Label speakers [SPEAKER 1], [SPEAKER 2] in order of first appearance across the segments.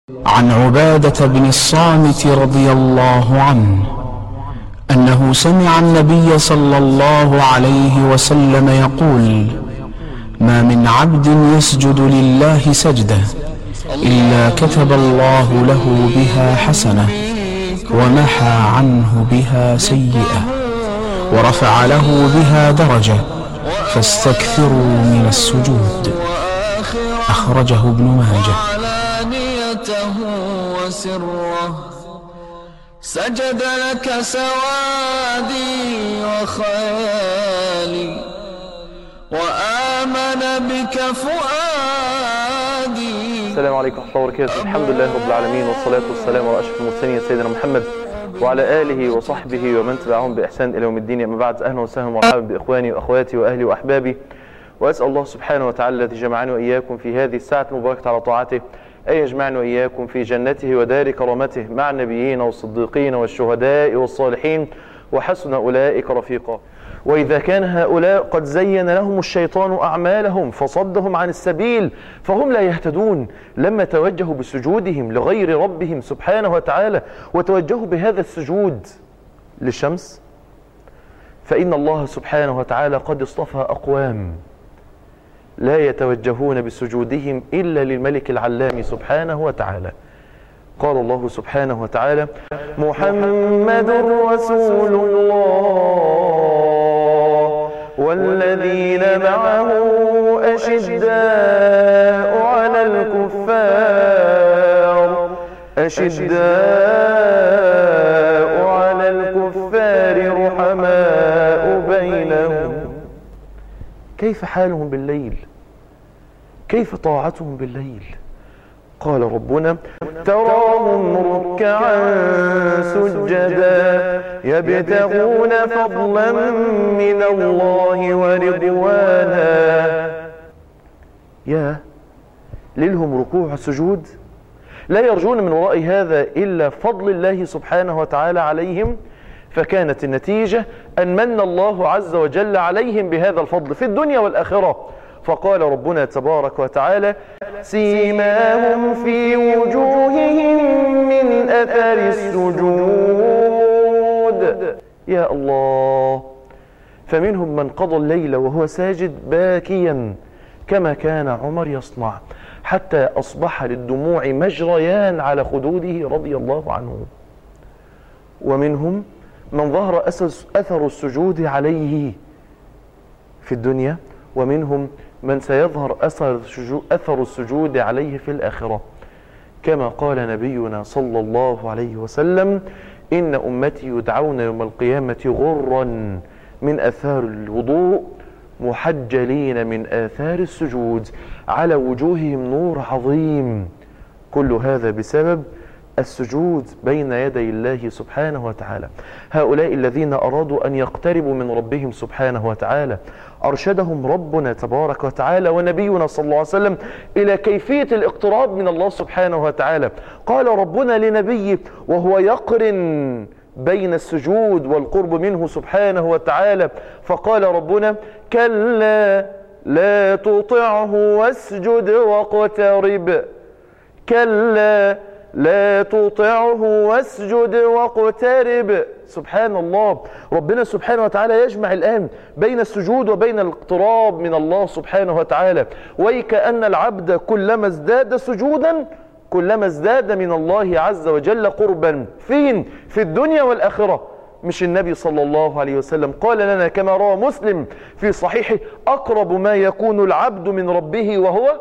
[SPEAKER 1] عن عبادة بن الصامت رضي الله عنه أنه سمع النبي صلى الله عليه وسلم يقول: ما من عبد يسجد لله سجدة إلا كتب الله له بها حسنة ومحى عنه بها سيئة ورفع له بها درجة، فاستكثروا من السجود. أخرجه ابن ماجه.
[SPEAKER 2] وسره سجد لك سوادي وخيالي وآمن بك فؤادي.
[SPEAKER 3] السلام عليكم ورحمة الله وبركاته. الحمد لله رب العالمين، والصلاة والسلام على أشرف المرسلين سيدنا محمد وعلى آله وصحبه ومن تبعهم بإحسان إلى يوم الدين. أما بعد، أهلا وسهلا ومرحبا بإخواني وأخواتي وأهلي وأحبابي، وأسأل الله سبحانه وتعالى الذي جمعني وإياكم في هذه الساعة المباركة على طاعته أن يجمعنا وإياكم في جنته ودار كرامته مع النبيين والصديقين والشهداء والصالحين وحسن أولئك رفيقا. وإذا كان هؤلاء قد زين لهم الشيطان أعمالهم فصدهم عن السبيل فهم لا يهتدون لما توجهوا بسجودهم لغير ربهم سبحانه وتعالى وتوجهوا بهذا السجود للشمس، فإن الله سبحانه وتعالى قد اصطفى أقوام لا يتوجهون بسجودهم إلا للملك العلام سبحانه وتعالى. قال الله سبحانه وتعالى: محمد رسول الله والذين معه أشداء على الكفار رحماء بينهم. كيف حالهم بالليل؟ كيف طاعتهم بالليل؟ قال ربنا: تراهم ركعا سجدا يبتغون فضلا من الله ورضوانا. يا ليلهم ركوع سجود، لا يرجون من وراء هذا إلا فضل الله سبحانه وتعالى عليهم، فكانت النتيجة أن من الله عز وجل عليهم بهذا الفضل في الدنيا والآخرة. فقال ربنا تبارك وتعالى: سيماهم في وجوههم من أثر السجود. يا الله، فمنهم من قضى الليل وهو ساجد باكيا كما كان عمر يصنع، حتى أصبح للدموع مجريان على خدوده رضي الله عنه. ومنهم من ظهر أثر السجود عليه في الدنيا، ومنهم من سيظهر أثر السجود عليه في الآخرة، كما قال نبينا صلى الله عليه وسلم: إن أمتي يدعون يوم القيامة غرا من آثار الوضوء محجلين من آثار السجود، على وجوههم نور عظيم. كل هذا بسبب السجود بين يدي الله سبحانه وتعالى. هؤلاء الذين أرادوا أن يقتربوا من ربهم سبحانه وتعالى أرشدهم ربنا تبارك وتعالى ونبينا صلى الله عليه وسلم إلى كيفية الاقتراب من الله سبحانه وتعالى. قال ربنا لنبيه وهو يقرن بين السجود والقرب منه سبحانه وتعالى، فقال ربنا: كلا لا تطعه واسجد واقترب. كلا لا تطعه واسجد واقترب. سبحان الله، ربنا سبحانه وتعالى يجمع الآن بين السجود وبين الاقتراب من الله سبحانه وتعالى، وكأن العبد كلما ازداد سجودا كلما ازداد من الله عز وجل قربا. فين؟ في الدنيا والآخرة. مش النبي صلى الله عليه وسلم قال لنا كما روى مسلم في صحيحه: أقرب ما يكون العبد من ربه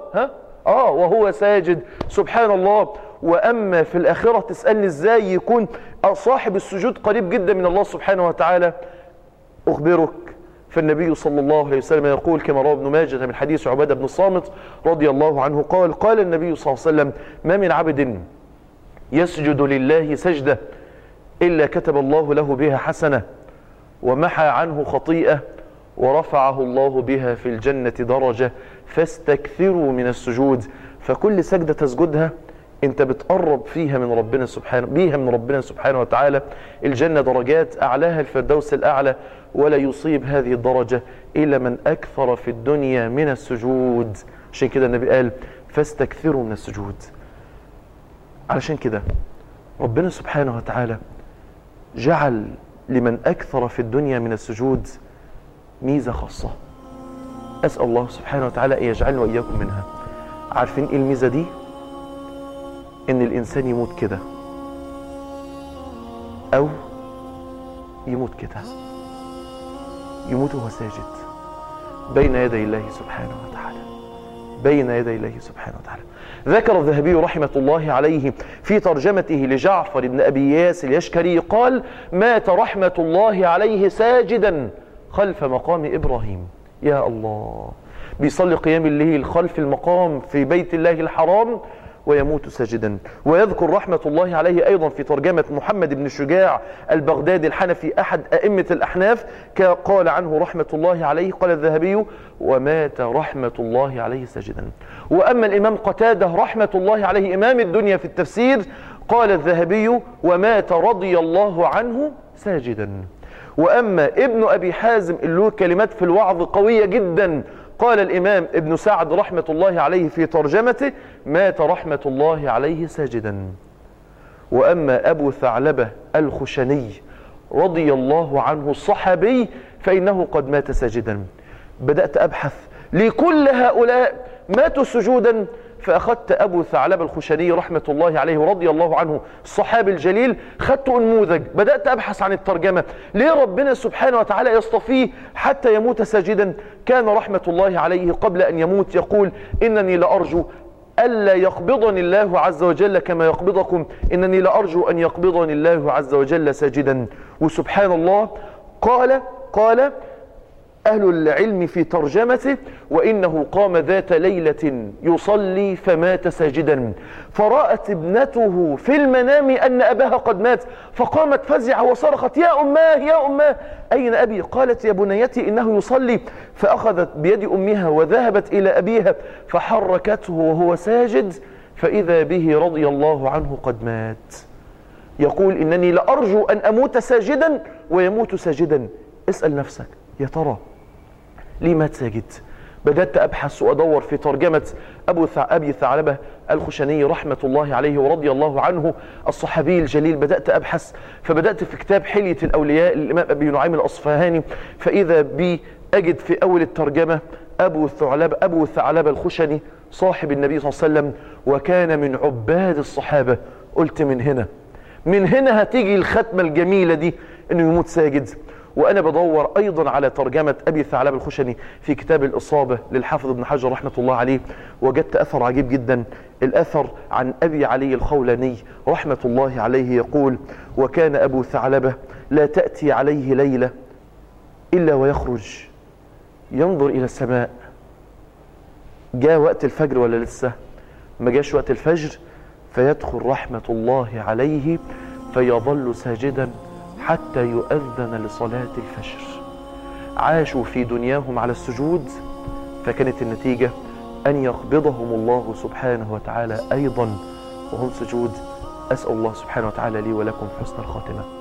[SPEAKER 3] وهو ساجد. سبحان الله. وأما في الآخرة تسألني إزاي يكون صاحب السجود قريب جدا من الله سبحانه وتعالى؟ أخبرك، فالنبي صلى الله عليه وسلم يقول كما روى ابن ماجه من حديث عبادة بن الصامت رضي الله عنه قال النبي صلى الله عليه وسلم: ما من عبد يسجد لله سجدة إلا كتب الله له بها حسنة ومحى عنه خطيئة ورفعه الله بها في الجنة درجة، فاستكثروا من السجود. فكل سجدة تسجدها انت بتقرب فيها من ربنا سبحانه وتعالى. الجنة درجات، أعلاها الفردوس الأعلى، ولا يصيب هذه الدرجة إلا من أكثر في الدنيا من السجود. عشان كده النبي قال: فاستكثروا من السجود. علشان كده ربنا سبحانه وتعالى جعل لمن أكثر في الدنيا من السجود ميزة خاصة. أسأل الله سبحانه وتعالى أن يجعلنا وإياكم منها. عارفين إيه الميزة دي؟ إن الإنسان يموت كده أو يموت كده، يموت وهو ساجد بين يدي الله سبحانه وتعالى، بين يدي الله سبحانه وتعالى. ذكر الذهبي رحمة الله عليه في ترجمته لجعفر بن أبي ياس اليشكري قال: مات رحمة الله عليه ساجدا خلف مقام إبراهيم. يا الله، بيصلي قيام الليل خلف المقام في بيت الله الحرام ويموت ساجدا. ويذكر رحمة الله عليه أيضا في ترجمة محمد بن شجاع البغدادي الحنفي أحد أئمة الأحناف قال عنه رحمة الله عليه، قال الذهبي: ومات رحمة الله عليه ساجدا. وأما الإمام قتادة رحمة الله عليه إمام الدنيا في التفسير قال الذهبي: ومات رضي الله عنه ساجدا. وأما ابن أبي حازم اللي له كلمات في الوعظ قوية جدا قال الإمام ابن سعد رحمة الله عليه في ترجمته: مات رحمة الله عليه ساجدا. وأما أبو ثعلبة الخشني رضي الله عنه الصحابي فإنه قد مات ساجدا. بدأت أبحث لكل هؤلاء ماتوا سجودا، فأخذت أبو ثعلبة الخشني رحمة الله عليه ورضي الله عنه الصحابي الجليل، خدت أنموذج، بدأت أبحث عن الترجمة. ليه ربنا سبحانه وتعالى يصطفيه حتى يموت ساجدا؟ كان رحمة الله عليه قبل أن يموت يقول: إنني لأرجو ألا يقبضني الله عز وجل كما يقبضكم، إنني لأرجو أن يقبضني الله عز وجل ساجدا. وسبحان الله قال أهل العلم في ترجمته: وإنه قام ذات ليلة يصلي فمات ساجدا، فرأت ابنته في المنام أن أباها قد مات، فقامت فزعة وصرخت: يا أماه يا أماه أين أبي؟ قالت: يا بنيتي إنه يصلي. فأخذت بيد أمها وذهبت إلى أبيها فحركته وهو ساجد، فإذا به رضي الله عنه قد مات. يقول: إنني لأرجو أن أموت ساجدا ويموت ساجدا. اسأل نفسك، يا ترى ليه مات ساجد؟ بدأت أبحث وأدور في ترجمة أبي ثعلبة الخشني رحمة الله عليه ورضي الله عنه الصحابي الجليل. بدأت أبحث، فبدأت في كتاب حلية الأولياء للإمام أبي نعيم الأصفهاني، فإذا بي أجد في أول الترجمة أبو ثعلبة الخشني صاحب النبي صلى الله عليه وسلم وكان من عباد الصحابة. قلت من هنا هتيجي الختمة الجميلة دي، إنه يموت ساجد. وأنا بدور أيضا على ترجمة أبي ثعلبة الخشني في كتاب الإصابة للحافظ ابن حجر رحمة الله عليه، وجدت أثر عجيب جدا، الأثر عن أبي علي الخولاني رحمة الله عليه يقول: وكان أبو ثعلبة لا تأتي عليه ليلة إلا ويخرج ينظر إلى السماء. جاء وقت الفجر ولا لسه؟ ما جاش وقت الفجر، فيدخل رحمة الله عليه فيظل ساجدا حتى يؤذن لصلاة الفجر. عاشوا في دنياهم على السجود، فكانت النتيجة أن يقبضهم الله سبحانه وتعالى أيضا وهم سجود. أسأل الله سبحانه وتعالى لي ولكم حسن الخاتمة.